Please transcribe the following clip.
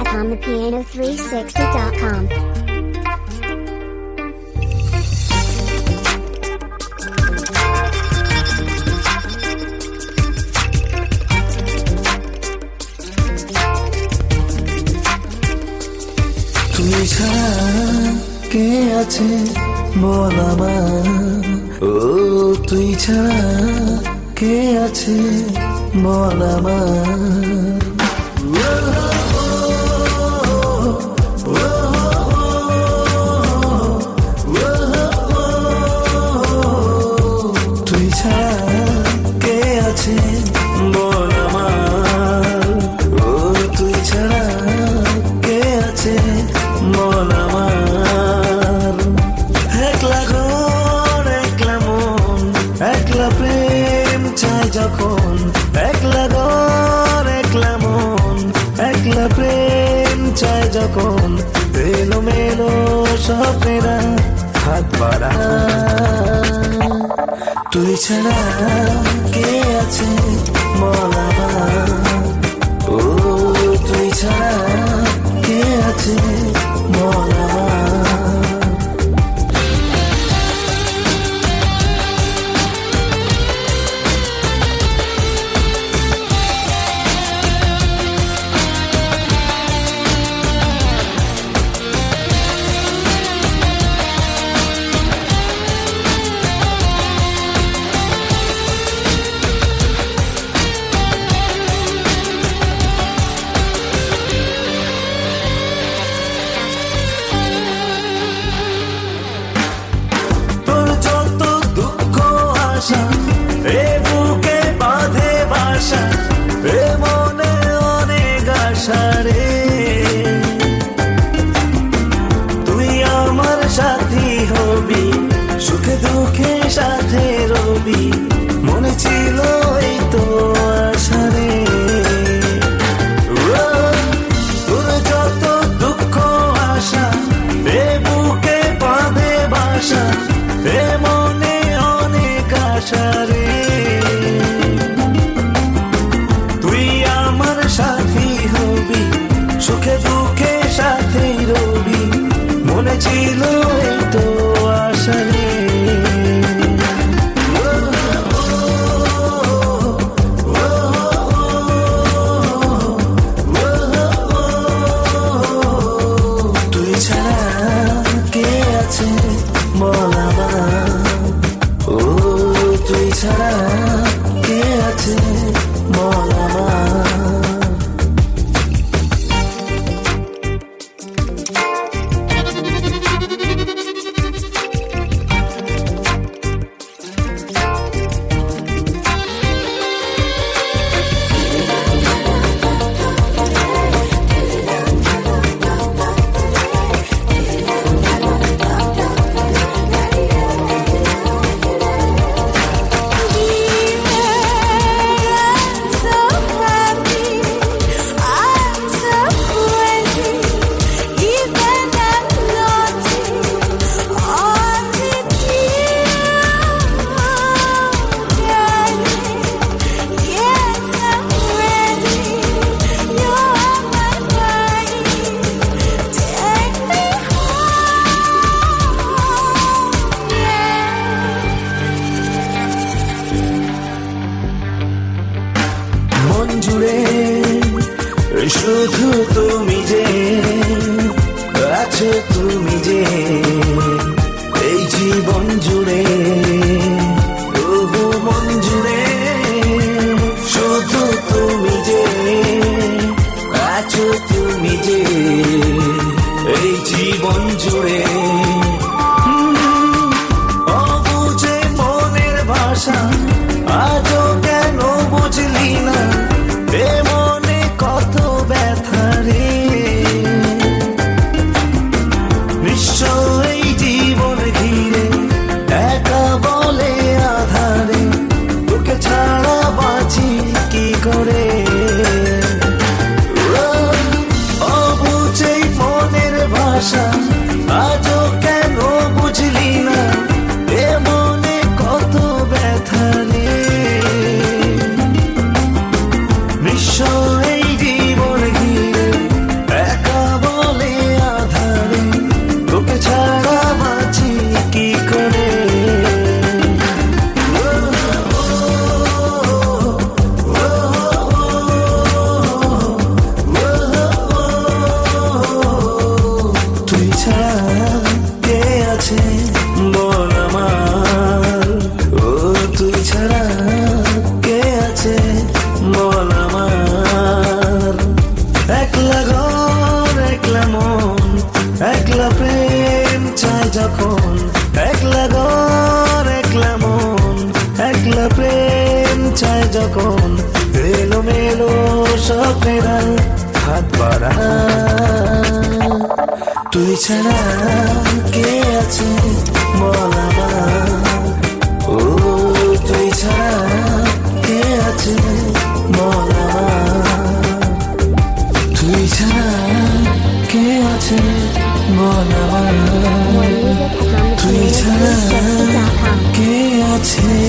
www.thepiano360.com. তুই ছাড়া কে আছে বল আমার, ও তুই ছাড়া কে আছে বল আমার। তুই ছাড়া কে আছে বল আমার, ও তুই ছাড়া কে আছে বল আমার। একলা ঘর একলা মন একলা প্রেম চাই যখন, একলা ঘর একলা মন একলা প্রেম চাই যখন, এলো মেলো স্বপ্নেরা হাত বাড়া। তুই ছাড়া কে আছে বল আমার, ও তুই ছাড়া কে আছে বল আমার। এ বুকে বাঁধে বাসা, এ মনে অনেক আশা রে। তুই আমার সাথী হবি, সুখে দুঃখে সাথে রবি, মনে ছিল এই তো আশা রে। তোর যত দুঃখ আশা, এ বুকে বাঁধে বাসা, এ মনে অনেক আশা রে। তুই আমার সাথী হবি, সুখে দুঃখে সাথে রবি, মনে ছিল এই তো আশা রে। তুই ছাড়া কে আছে বল আমার, ও তুই ছাড়া কে আছে বল আমার। মন জুড়ে শুধু তুমি যে আছো, তুমি যে এই জীবন জুড়ে, মন জুড়ে শুধু তুমি যে আছো, তুমি যে এই জীবন জুড়ে। অবুঝে মনের ভাষা আজও কেন বুঝলি না, এ মনে কত ব্যথা রে। নিশ্চয়ই জীবন ঘিরে একা বলে আধারে, তোকে ছাড়া বাঁচি কি করে। অবুঝে মনের ভাষা আজও কেন বুঝলি না, এ মনে কত ব্যথা রে। তুই ছাড়া কে আছে বল আমার। একলা ঘর একলা মন একলা প্রেম চাই যখন, একলা ঘর একলা মন একলা প্রেম চাই যখন, এলো মেলো স্বপ্নেরা হাত বাড়া। তুই ছাড়া কে আছে বল আমার, ও তুই ছাড়া কে আছে বল আমার, তুই ছাড়া কে আছে বল আমার, তুই ছাড়া কে আছে।